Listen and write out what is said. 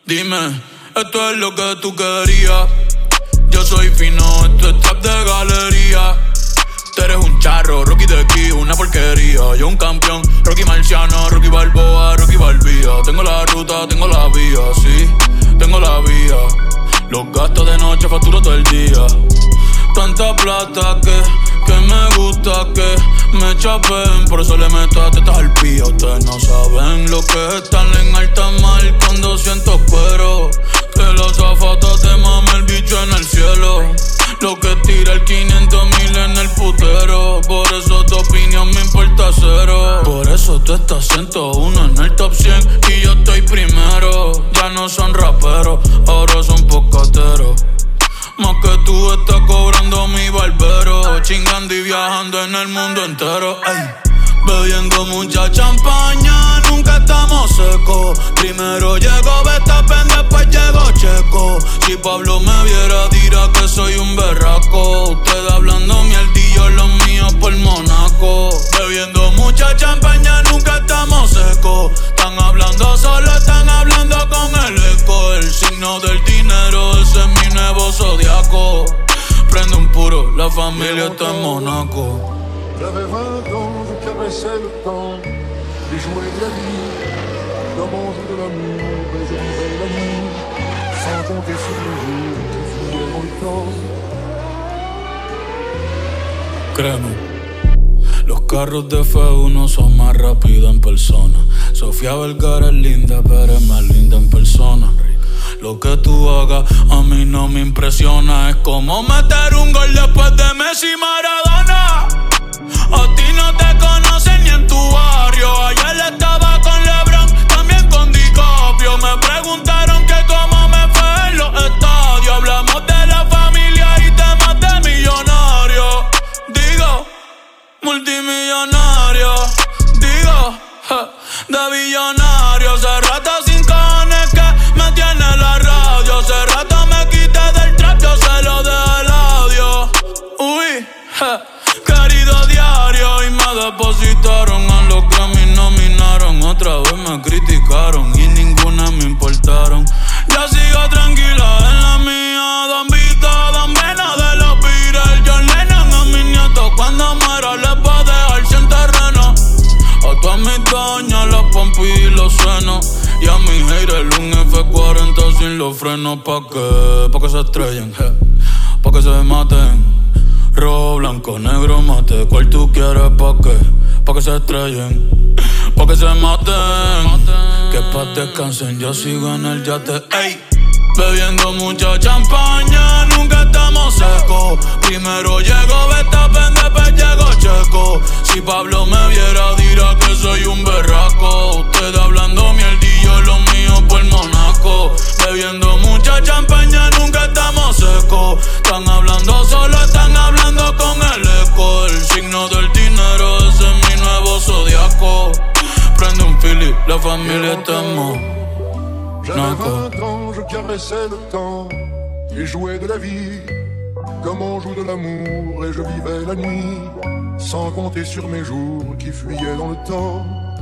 Dime, esto es lo que tú querías. Yo soy fino, esto es trap de galería. Tú eres un charro, Rocky de aquí, una porquería. Yo un campeón, Rocky Marciano, Rocky Balboa, Rocky Balbía. Tengo la ruta, tengo la vía, sí, tengo la vía. Los gastos de noche facturo todo el día. Tanta plata que me gusta que me chapen. Por eso le meto a tetas al pía. Ustedes no saben lo que es estar en alta mar con 200 cueros. Que los zapatos te mame el bicho en el cielo. Lo que tira el 500,000 en el putero. Por eso tu opinión me importa cero. Por eso tú estás 101 en el top 100 y yo estoy primero. Ya no son raperos, ahora son pocateros. Más que tú estás cobrando mi barbero. Chingando y viajando en el mundo entero. Ey. Bebiendo mucha champaña, nunca estamos secos. Primero llegó Verstappen, después llegó Checo. Si Pablo me viera dirá que soy un berraco. Ustedes hablando mierdillo, los míos por Monaco. Bebiendo mucha champaña, nunca estamos secos. Están hablando solo, están hablando con el eco. El signo del dinero, ese es mi nuevo zodiaco. Prende un puro, la familia está en Monaco. J'avais 20 ans, je caressais le temps et jouais de la vie comme on joue de l'amour. Et je vivais la nuit sans compter sur les jours qui fuyaient dans le temps. Créeme, los carros de F1 son más rápidos en persona. Sofía Vergara es linda, pero es más linda en persona. Lo que tú hagas a mí no me impresiona. Es como meter un gol después de Messi y Maradona. A ti no te conocen ni en tu barrio. Ayer estaba con LeBron, también con DiCaprio. Me preguntaron que cómo me fue en los estadios. Hablamos de la familia y temas de millonarios. Digo, multimillonario. Digo, de billonario. Hace rato sin cojones que me tiene la radio. Hace rato me quité del trap, yo se lo dejé el audio. Uy, querido diario, y me depositaron a los que me nominaron. Otra vez me criticaron y ninguna me importaron. Ya sigo tranquila en la mía. Don Vito, Don Vena de los Beatles. John Lennon a mis nietos cuando muera les va a dejar sin terreno. A todas mis doñas las pompis y los senos. Y a mis haters un F40 sin los frenos. ¿Pa' qué? Pa' que se estrellen, pa' que se maten. Rojo, blanco, negro, mate. ¿Cuál tú quieres? ¿Pa' qué? Pa' que se estrellen, pa' que se maten. Que pa' descansen, yo sigo en el yate. Ey. Bebiendo mucha champaña, nunca estamos secos. Primero llegó Verstappen, después llegó Checo. Si Pablo me viera dirá que soy un berraco. Ustedes hablando mierdillo, los míos por Monaco. Bebiendo mucha champaña, nunca estamos secos. Están hablando solo, están hablando con el eco. El signo del dinero, ese es mi nuevo zodiaco. Prende un fili, la familia está en Monaco. J'avais 20 ans, je caressais le temps et jouais de la vie comme on joue de l'amour. Et je vivais la nuit sans compter sur mes jours qui fuyaient dans le temps.